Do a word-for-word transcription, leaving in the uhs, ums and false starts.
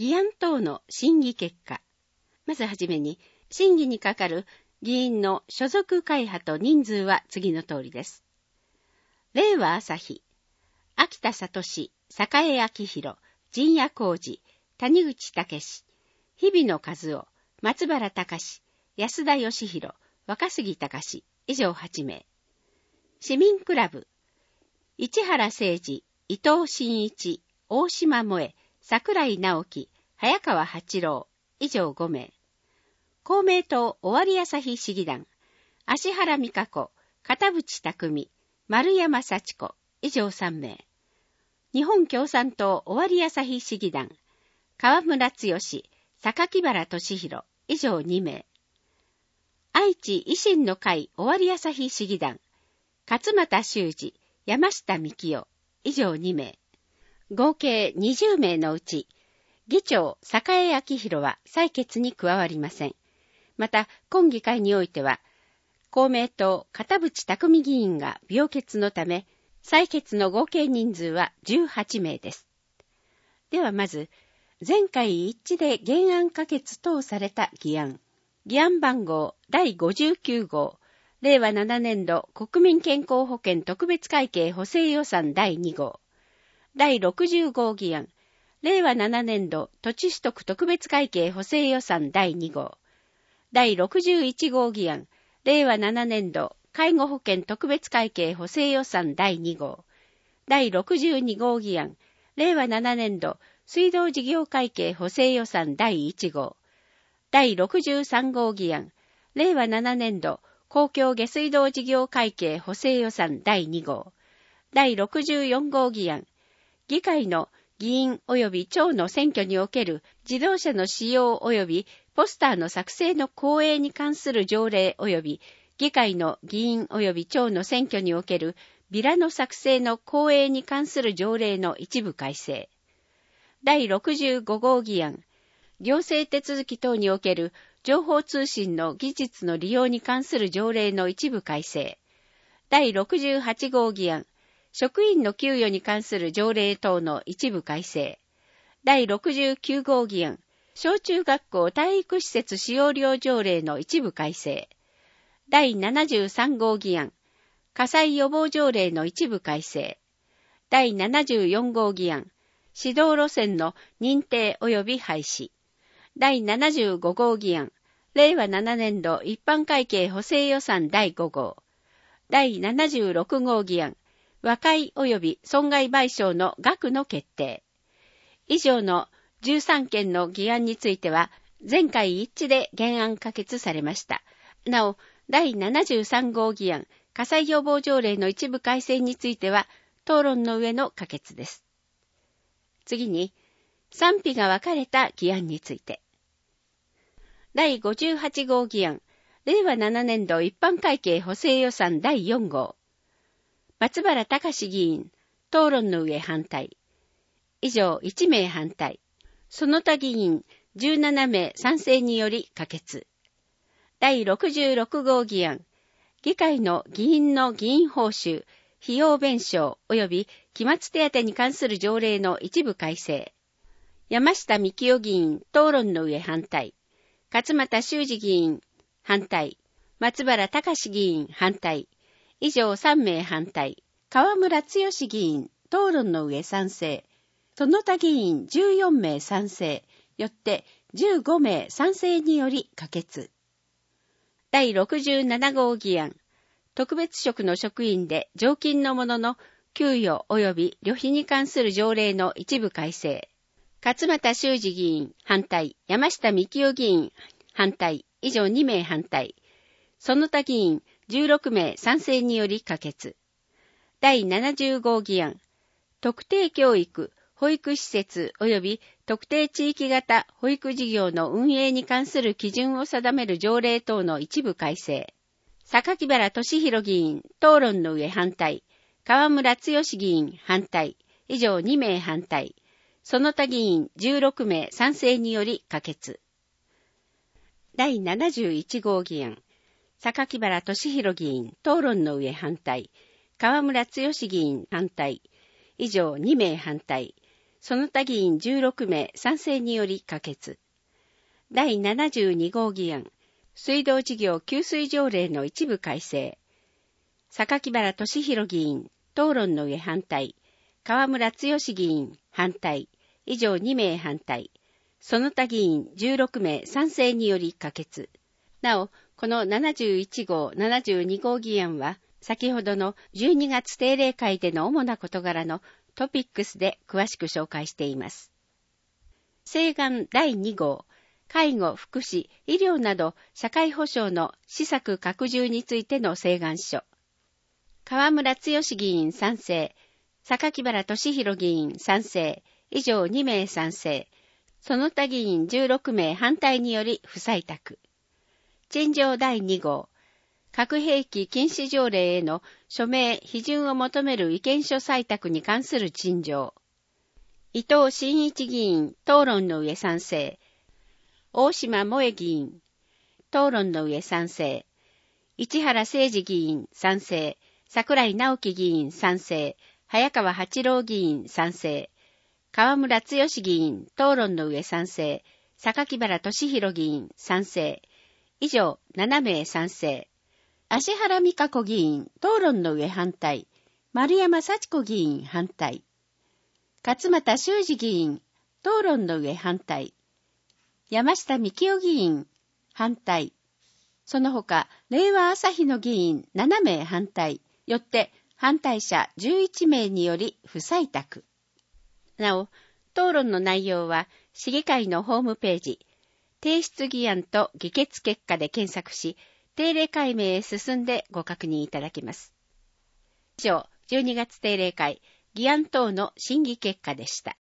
議案等の審議結果。まずはじめに、審議にかかる議員の所属会派と人数は次の通りです。令和朝日、秋田聡、栄明宏、陣谷浩二、谷口武史、日比野和夫、松原隆、安田義弘、若杉隆、以上はちめい。市民クラブ、市原誠二、伊藤真一、大島萌、桜井直樹、早川八郎、以上ごめい。公明党尾張朝日市議団、芦原美香子、片渕匠、丸山幸子、以上さんめい。日本共産党尾張朝日市議団、河村剛、榊原俊弘、以上にめい。愛知維新の会尾張朝日市議団、勝俣修二、山下幹夫、以上にめい。合計にじゅうめいのうち、議長栄明宏は採決に加わりません。また、今議会においては、公明党片渕匠議員が病欠のため、採決の合計人数はじゅうはちめいです。ではまず、全会一致で原案可決等された議案。議案番号だいごじゅうきゅうごう、れいわななねんど国民健康保険特別会計補正予算だいにごう。だいろくじゅうごう議案。れいわななねんど土地取得特別会計補正予算だいにごう。だいろくじゅういちごう議案。れいわななねんど介護保険特別会計補正予算だいにごう。だいろくじゅうにごう議案。れいわななねんど水道事業会計補正予算だいいちごう。だいろくじゅうさんごう議案。れいわななねんど公共下水道事業会計補正予算だいにごう。だいろくじゅうよんごう議案。議会の議員及び長の選挙における自動車の使用及びポスターの作成の公営に関する条例及び議会の議員及び長の選挙におけるビラの作成の公営に関する条例の一部改正。だいろくじゅうごごう議案。行政手続き等における情報通信の技術の利用に関する条例の一部改正。だいろくじゅうはちごう議案。職員の給与に関する条例等の一部改正。だいろくじゅうきゅうごう議案。小中学校体育施設使用料条例の一部改正。だいななじゅうさんごう議案。火災予防条例の一部改正。だいななじゅうよんごう議案。指導路線の認定及び廃止。だいななじゅうごごう議案。れいわななねんど一般会計補正予算だいごごう。だいななじゅうろくごう議案。和解及び損害賠償の額の決定。以上のじゅうさんけんの議案については、全会一致で原案可決されました。なお、だいななじゅうさんごう議案、火災予防条例の一部改正については、討論の上の可決です。次に、賛否が分かれた議案について。だいごじゅうはちごう議案、れいわななねんど一般会計補正予算だいよんごう。松原隆議員、討論の上反対。以上いちめい反対。その他議員じゅうななめい賛成により可決。だいろくじゅうろくごう議案。議会の議員の議員報酬、費用弁償及び期末手当に関する条例の一部改正。山下幹夫議員、討論の上反対。勝俣修二議員、反対。松原隆議員、反対。以上さんめい反対。河村剛議員、討論の上賛成。その他議員じゅうよんめい賛成。よってじゅうごめい賛成により可決。だいろくじゅうななごう議案。特別職の職員で常勤の者の給与及び旅費に関する条例の一部改正。勝俣修二議員、反対。山下幹夫議員、反対。以上にめい反対。その他議員じゅうろくめい賛成により可決。だいななじゅうごう議案。特定教育、保育施設及び特定地域型保育事業の運営に関する基準を定める条例等の一部改正。榊原俊弘議員、討論の上反対。河村剛議員、反対。以上にめい反対。その他議員じゅうろくめい賛成により可決。だいななじゅういちごう議案。榊原俊弘議員、討論の上反対。河村剛議員、反対。以上にめい反対。 その他議員じゅうろくめい賛成により可決。だいななじゅうに号議案、水道事業給水条例の一部改正。榊原俊博議員、討論の上反対。河村剛議員、反対。以上にめい反対。その他議員じゅうろくめい賛成により可決。なお、このななじゅういち号、ななじゅうに号議案は、先ほどのじゅうにがつ定例会での主な事柄のトピックスで詳しく紹介しています。請願だいに号、介護、福祉、医療など社会保障の施策拡充についての請願書。河村剛議員賛成、榊原俊博議員賛成、以上にめい賛成、その他議員じゅうろくめい反対により不採択。陳情だいに号、核兵器禁止条例への署名・批准を求める意見書採択に関する陳情。伊藤真一議員、討論の上賛成。大島萌議員、討論の上賛成。市原誠二議員、賛成。桜井直樹議員、賛成。早川八郎議員、賛成。河村剛議員、討論の上賛成。榊原俊博議員、賛成。以上、ななめい賛成。芦原美香子議員、討論の上反対。丸山幸子議員、反対。勝俣修二議員、討論の上反対。山下幹夫議員、反対。その他、令和朝日の議員ななめい反対。よって、反対者じゅういちめいにより不採択。なお、討論の内容は、市議会のホームページ、提出議案と議決結果で検索し、定例会名へ進んでご確認いただけます。以上、じゅうにがつ定例会、議案等の審議結果でした。